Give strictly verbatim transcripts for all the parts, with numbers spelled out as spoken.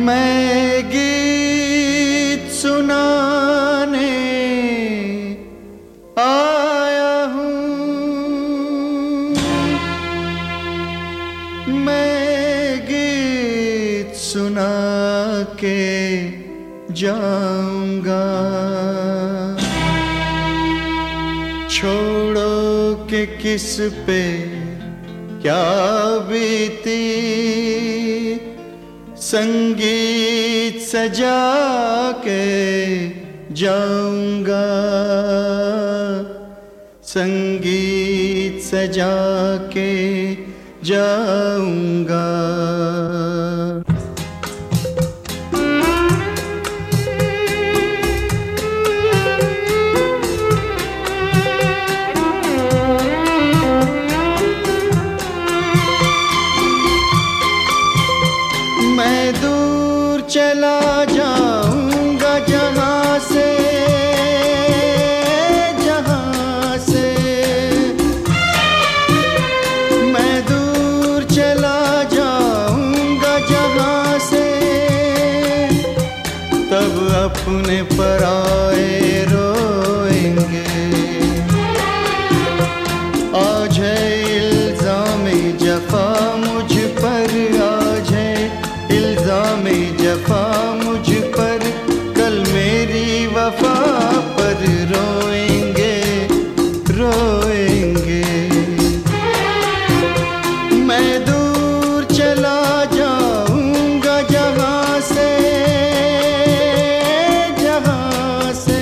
मैं गीत सुनाने आया हूँ, मैं गीत सुना के जाऊंगा। छोड़ो कि किस पे क्या बीती, संगीत सजा के जाऊंगा, संगीत सजा के जाऊंगा। मैं दूर चला जाऊंगा जहां से, जहां से मैं दूर चला जाऊंगा जहां से। तब अपने पराए रोएंगे, आज है इल्ज़ाम-ए जफ़ा मुझ पर, आज है इल्ज़ाम-ए जफ़ा मुझ पर, कल मेरी वफ़ा पर रोएंगे, रोएंगे। मैं दूर चला जाऊंगा जहां से, जहां से।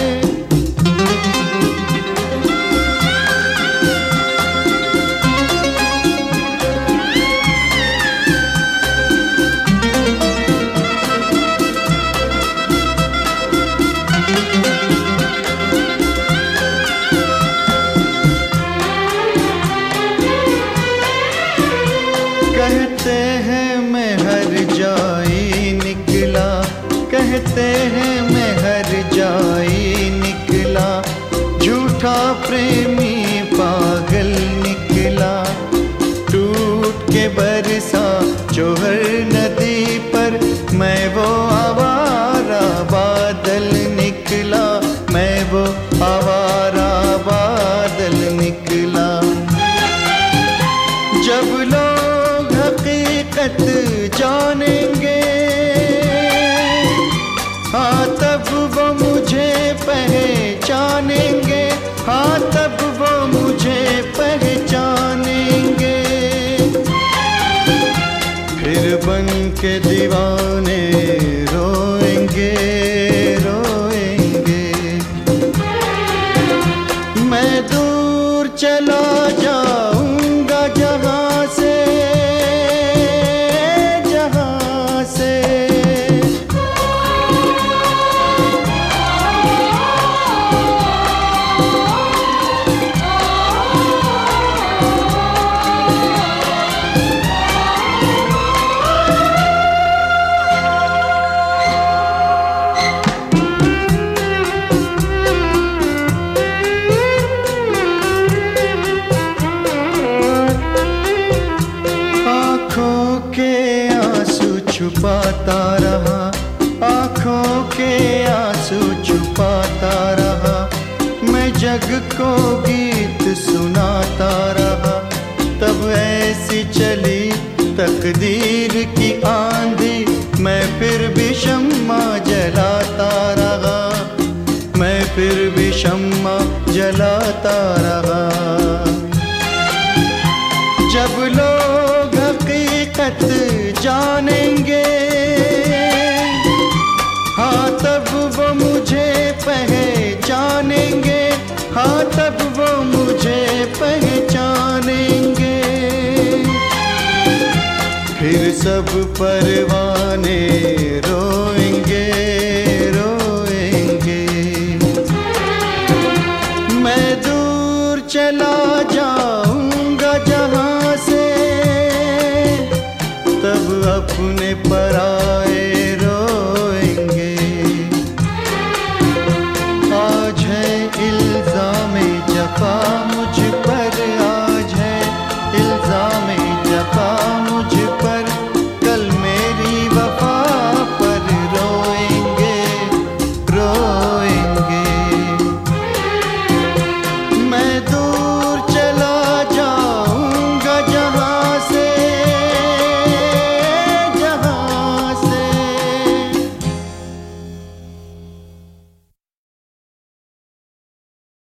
कहते हैं मैं हर जाई निकला, कहते हैं मैं हर जाई निकला, झूठा प्रेमी पागल निकला। टूट के बरसा जोहर नदी पर, मैं वो आवारा बादल निकला, मैं वो आवारा बादल निकला। जब लोग हकीकत जानेंगे, हाँ तब वो मुझे पहचानेंगे, हाँ तब वो मुझे पहचानेंगे। फिर बन के दीवाने रोएंगे, रोएंगे। मैं दूर चला जाऊंगा जहां से, जहां से। छुपाता रहा, आँखों के आंसू छुपाता रहा, मैं जग को गीत सुनाता रहा। तब ऐसी चली तकदीर की आंधी, मैं फिर भी शम्मा जलाता रहा, मैं फिर भी शम्मा जलाता रहा। जब लोग हकीकत जानेंगे, हाँ तब वो मुझे पहचानेंगे, हाँ तब वो मुझे पहचानेंगे। फिर सब परवाने रोएंगे, रोएंगे। मैं दूर चला जाऊंगा जहां से, तब अपने पराए